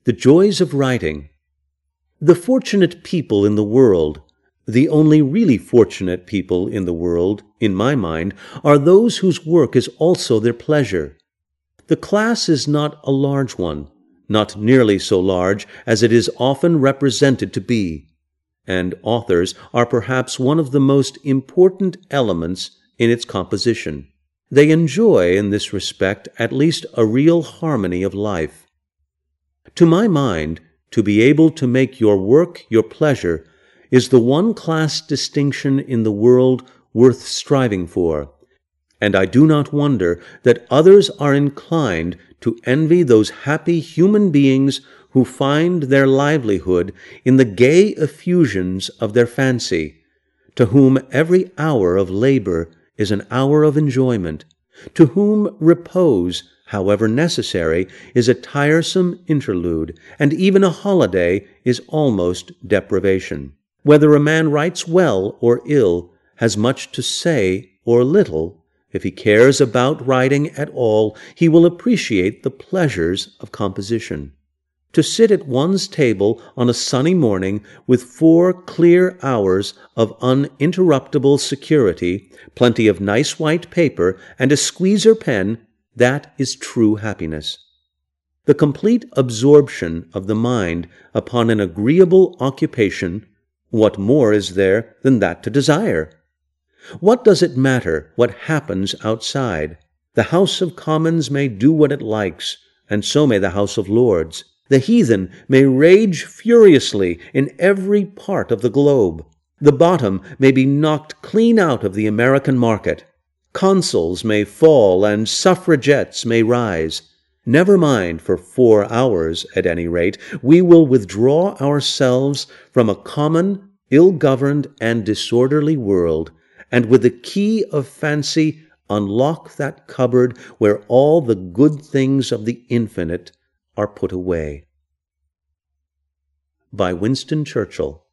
The joys of writing. The fortunate people in the world, the only really fortunate people in the world, in my mind, are those whose work is also their pleasure. The class is not a large one, not nearly so large as it is often represented to be, and authors are perhaps one of the most important elements in its composition. They enjoy, in this respect, at least a real harmony of life. To my mind, to be able to make your work your pleasure is the one class distinction in the world worth striving for, and I do not wonder that others are inclined to envy those happy human beings who find their livelihood in the gay effusions of their fancy, to whom every hour of labor is an hour of enjoyment, to whom repose, however necessary, is a tiresome interlude, and even a holiday is almost deprivation. Whether a man writes well or ill has much to say or little. If he cares about writing at all, he will appreciate the pleasures of composition. To sit at one's table on a sunny morning with 4 clear hours of uninterruptible security, plenty of nice white paper, and a squeezer pen, that is true happiness. The complete absorption of the mind upon an agreeable occupation, what more is there than that to desire? What does it matter what happens outside? The House of Commons may do what it likes, and so may the House of Lords. The heathen may rage furiously in every part of the globe. The bottom may be knocked clean out of the American market. Consuls may fall and suffragettes may rise. Never mind, for 4 hours at any rate, we will withdraw ourselves from a common, ill-governed, and disorderly world, and with the key of fancy unlock that cupboard where all the good things of the infinite are put away. By Winston Churchill.